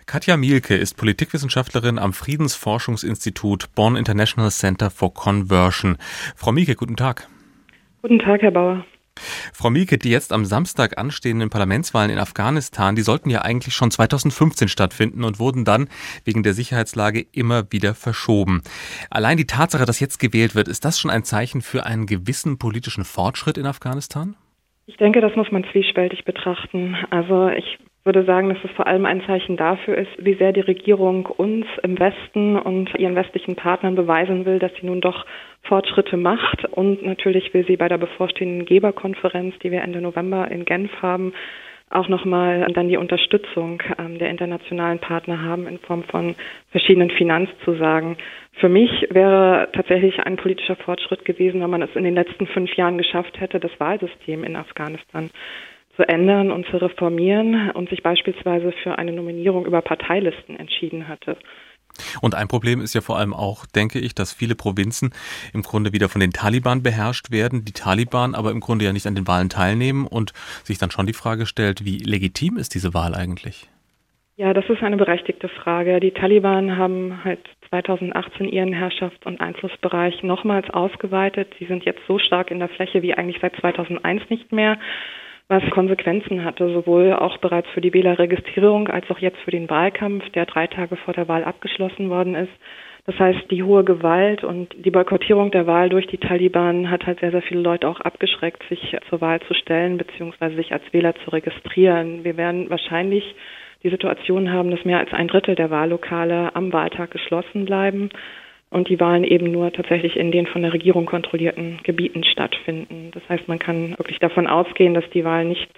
Katja Mielke ist Politikwissenschaftlerin am Friedensforschungsinstitut Bonn International Center for Conversion. Frau Mielke, guten Tag. Guten Tag, Herr Bauer. Frau Mielke, die jetzt am Samstag anstehenden Parlamentswahlen in Afghanistan, die sollten ja eigentlich schon 2015 stattfinden und wurden dann wegen der Sicherheitslage immer wieder verschoben. Allein die Tatsache, dass jetzt gewählt wird, ist das schon ein Zeichen für einen gewissen politischen Fortschritt in Afghanistan? Ich denke, das muss man zwiespältig betrachten. Also ich würde sagen, dass es vor allem ein Zeichen dafür ist, wie sehr die Regierung uns im Westen und ihren westlichen Partnern beweisen will, dass sie nun doch Fortschritte macht. Und natürlich will sie bei der bevorstehenden Geberkonferenz, die wir Ende November in Genf haben, auch nochmal dann die Unterstützung der internationalen Partner haben in Form von verschiedenen Finanzzusagen. Für mich wäre tatsächlich ein politischer Fortschritt gewesen, wenn man es in den letzten 5 Jahren geschafft hätte, das Wahlsystem in Afghanistan zu ändern und zu reformieren und sich beispielsweise für eine Nominierung über Parteilisten entschieden hatte. Und ein Problem ist ja vor allem auch, denke ich, dass viele Provinzen im Grunde wieder von den Taliban beherrscht werden, die Taliban aber im Grunde ja nicht an den Wahlen teilnehmen und sich dann schon die Frage stellt, wie legitim ist diese Wahl eigentlich? Ja, das ist eine berechtigte Frage. Die Taliban haben 2018 ihren Herrschafts- und Einflussbereich nochmals ausgeweitet. Sie sind jetzt so stark in der Fläche wie eigentlich seit 2001 nicht mehr, was Konsequenzen hatte, sowohl auch bereits für die Wählerregistrierung als auch jetzt für den Wahlkampf, der 3 Tage vor der Wahl abgeschlossen worden ist. Das heißt, die hohe Gewalt und die Boykottierung der Wahl durch die Taliban hat sehr, sehr viele Leute auch abgeschreckt, sich zur Wahl zu stellen bzw. sich als Wähler zu registrieren. Wir werden wahrscheinlich die Situation haben, dass mehr als 1/3 der Wahllokale am Wahltag geschlossen bleiben und die Wahlen eben nur tatsächlich in den von der Regierung kontrollierten Gebieten stattfinden. Das heißt, man kann wirklich davon ausgehen, dass die Wahl nicht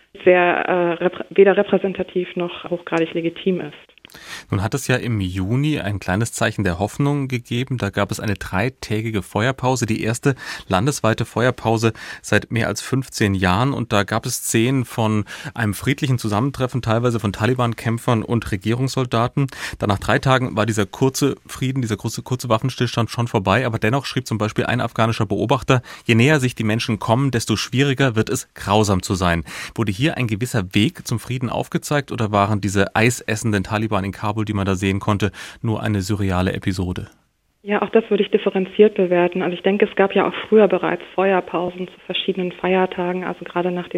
weder repräsentativ noch hochgradig legitim ist. Nun hat es ja im Juni ein kleines Zeichen der Hoffnung gegeben. Da gab es eine 3-tägige Feuerpause, die erste landesweite Feuerpause seit mehr als 15 Jahren. Und da gab es Szenen von einem friedlichen Zusammentreffen, teilweise von Taliban-Kämpfern und Regierungssoldaten. Dann nach 3 Tagen war dieser kurze Frieden, dieser kurze Waffenstillstand schon vorbei. Aber dennoch schrieb zum Beispiel ein afghanischer Beobachter, je näher sich die Menschen kommen, desto schwieriger wird es, grausam zu sein. Wurde hier ein gewisser Weg zum Frieden aufgezeigt oder waren diese eisessenden Taliban in Kabul, die man da sehen konnte, nur eine surreale Episode? Ja, auch das würde ich differenziert bewerten. Also ich denke, es gab ja auch früher bereits Feuerpausen zu verschiedenen Feiertagen, also gerade nach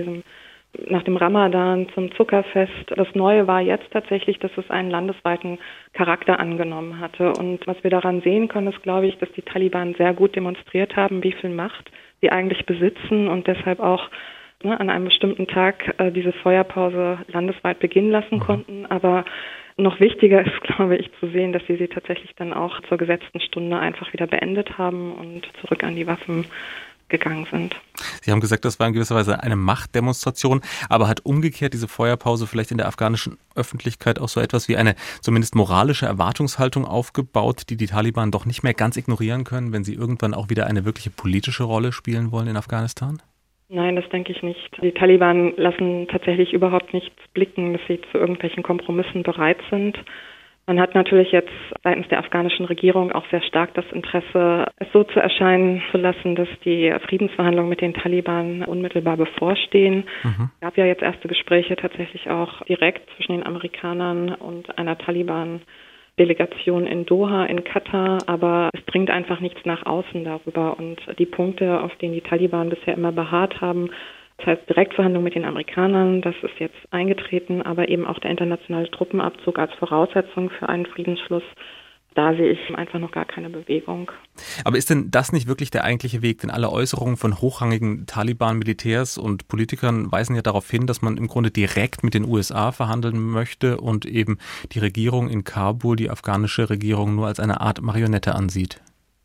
dem Ramadan zum Zuckerfest. Das Neue war jetzt tatsächlich, dass es einen landesweiten Charakter angenommen hatte. Und was wir daran sehen können, ist, glaube ich, dass die Taliban sehr gut demonstriert haben, wie viel Macht sie eigentlich besitzen und deshalb auch an einem bestimmten Tag diese Feuerpause landesweit beginnen lassen konnten. Aber noch wichtiger ist, glaube ich, zu sehen, dass sie tatsächlich dann auch zur gesetzten Stunde einfach wieder beendet haben und zurück an die Waffen gegangen sind. Sie haben gesagt, das war in gewisser Weise eine Machtdemonstration, aber hat umgekehrt diese Feuerpause vielleicht in der afghanischen Öffentlichkeit auch so etwas wie eine zumindest moralische Erwartungshaltung aufgebaut, die die Taliban doch nicht mehr ganz ignorieren können, wenn sie irgendwann auch wieder eine wirkliche politische Rolle spielen wollen in Afghanistan? Nein, das denke ich nicht. Die Taliban lassen tatsächlich überhaupt nichts blicken, dass sie zu irgendwelchen Kompromissen bereit sind. Man hat natürlich jetzt seitens der afghanischen Regierung auch sehr stark das Interesse, es so zu erscheinen zu lassen, dass die Friedensverhandlungen mit den Taliban unmittelbar bevorstehen. Es gab ja jetzt erste Gespräche tatsächlich auch direkt zwischen den Amerikanern und einer Taliban-Delegation in Doha in Katar, aber es dringt einfach nichts nach außen darüber. Und die Punkte, auf denen die Taliban bisher immer beharrt haben, das heißt Direktverhandlungen mit den Amerikanern, das ist jetzt eingetreten, aber eben auch der internationale Truppenabzug als Voraussetzung für einen Friedensschluss, da sehe ich einfach noch gar keine Bewegung. Aber ist denn das nicht wirklich der eigentliche Weg? Denn alle Äußerungen von hochrangigen Taliban-Militärs und Politikern weisen ja darauf hin, dass man im Grunde direkt mit den USA verhandeln möchte und eben die Regierung in Kabul, die afghanische Regierung, nur als eine Art Marionette ansieht.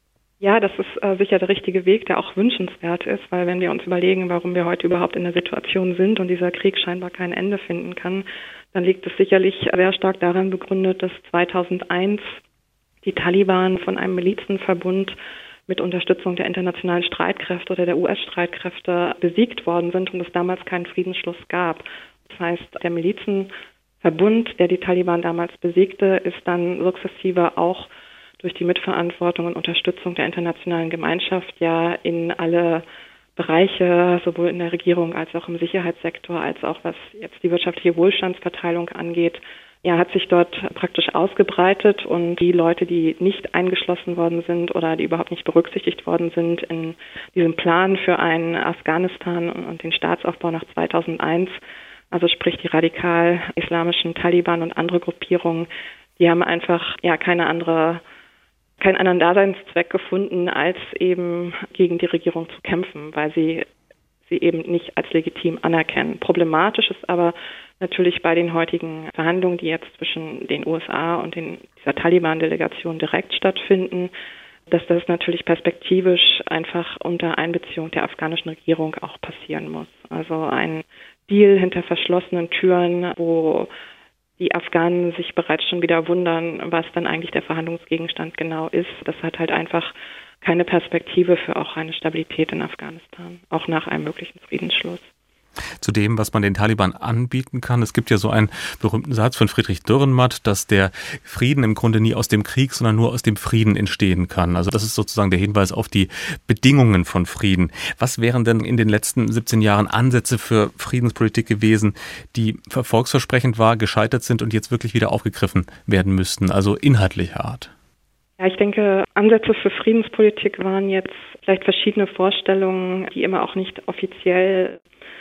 Ja, das ist sicher der richtige Weg, der auch wünschenswert ist, weil wenn wir uns überlegen, warum wir heute überhaupt in der Situation sind und dieser Krieg scheinbar kein Ende finden kann, dann liegt es sicherlich sehr stark daran begründet, dass 2001 die Taliban von einem Milizenverbund mit Unterstützung der internationalen Streitkräfte oder der US-Streitkräfte besiegt worden sind und es damals keinen Friedensschluss gab. Das heißt, der Milizenverbund, der die Taliban damals besiegte, ist dann sukzessive auch durch die Mitverantwortung und Unterstützung der internationalen Gemeinschaft ja in alle Bereiche, sowohl in der Regierung als auch im Sicherheitssektor, als auch was jetzt die wirtschaftliche Wohlstandsverteilung angeht, hat sich dort praktisch ausgebreitet und die Leute, die nicht eingeschlossen worden sind oder die überhaupt nicht berücksichtigt worden sind in diesem Plan für ein Afghanistan und den Staatsaufbau nach 2001, also sprich die radikal-islamischen Taliban und andere Gruppierungen, die haben einfach keinen anderen Daseinszweck gefunden, als eben gegen die Regierung zu kämpfen, weil sie eben nicht als legitim anerkennen. Problematisch ist aber natürlich bei den heutigen Verhandlungen, die jetzt zwischen den USA und dieser Taliban-Delegation direkt stattfinden, dass das natürlich perspektivisch einfach unter Einbeziehung der afghanischen Regierung auch passieren muss. Also ein Deal hinter verschlossenen Türen, wo die Afghanen sich bereits schon wieder wundern, was dann eigentlich der Verhandlungsgegenstand genau ist. Das hat halt einfach keine Perspektive für auch eine Stabilität in Afghanistan, auch nach einem möglichen Friedensschluss. Zu dem, was man den Taliban anbieten kann. Es gibt ja so einen berühmten Satz von Friedrich Dürrenmatt, dass der Frieden im Grunde nie aus dem Krieg, sondern nur aus dem Frieden entstehen kann. Also das ist sozusagen der Hinweis auf die Bedingungen von Frieden. Was wären denn in den letzten 17 Jahren Ansätze für Friedenspolitik gewesen, die erfolgsversprechend war, gescheitert sind und jetzt wirklich wieder aufgegriffen werden müssten, also inhaltlicher Art? Ja, ich denke, Ansätze für Friedenspolitik waren jetzt vielleicht verschiedene Vorstellungen, die immer auch nicht offiziell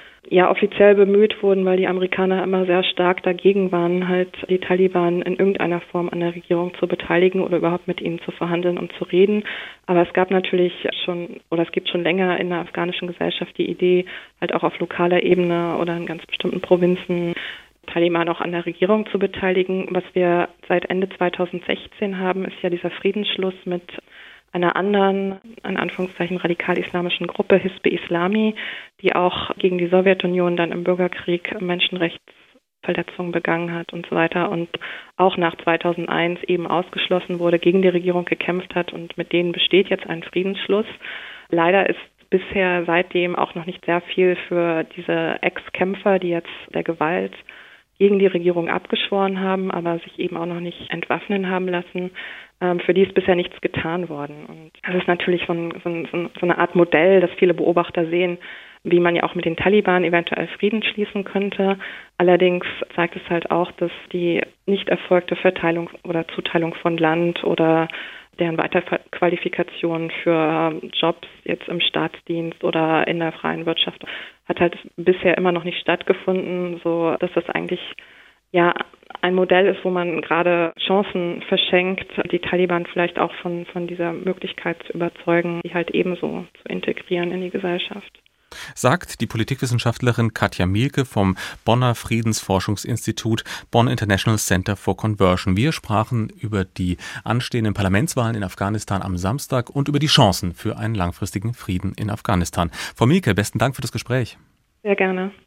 bemüht wurden, weil die Amerikaner immer sehr stark dagegen waren, halt die Taliban in irgendeiner Form an der Regierung zu beteiligen oder überhaupt mit ihnen zu verhandeln und zu reden. Aber es gab natürlich es gibt schon länger in der afghanischen Gesellschaft die Idee, halt auch auf lokaler Ebene oder in ganz bestimmten Provinzen Taliban auch an der Regierung zu beteiligen. Was wir seit Ende 2016 haben, ist ja dieser Friedensschluss mit einer anderen, in Anführungszeichen radikal-islamischen Gruppe, Hizb Islami, die auch gegen die Sowjetunion dann im Bürgerkrieg Menschenrechtsverletzungen begangen hat und so weiter und auch nach 2001 eben ausgeschlossen wurde, gegen die Regierung gekämpft hat und mit denen besteht jetzt ein Friedensschluss. Leider ist bisher seitdem auch noch nicht sehr viel für diese Ex-Kämpfer, die jetzt der Gewalt gegen die Regierung abgeschworen haben, aber sich eben auch noch nicht entwaffnen haben lassen. Für die ist bisher nichts getan worden. Und das ist natürlich so eine Art Modell, das viele Beobachter sehen, wie man ja auch mit den Taliban eventuell Frieden schließen könnte. Allerdings zeigt es halt auch, dass die nicht erfolgte Verteilung oder Zuteilung von Land oder deren Weiterqualifikation für Jobs jetzt im Staatsdienst oder in der freien Wirtschaft hat halt bisher immer noch nicht stattgefunden, so dass das eigentlich ein Modell ist, wo man gerade Chancen verschenkt, die Taliban vielleicht auch von dieser Möglichkeit zu überzeugen, die halt ebenso zu integrieren in die Gesellschaft. Sagt die Politikwissenschaftlerin Katja Mielke vom Bonner Friedensforschungsinstitut Bonn International Center for Conversion. Wir sprachen über die anstehenden Parlamentswahlen in Afghanistan am Samstag und über die Chancen für einen langfristigen Frieden in Afghanistan. Frau Mielke, besten Dank für das Gespräch. Sehr gerne.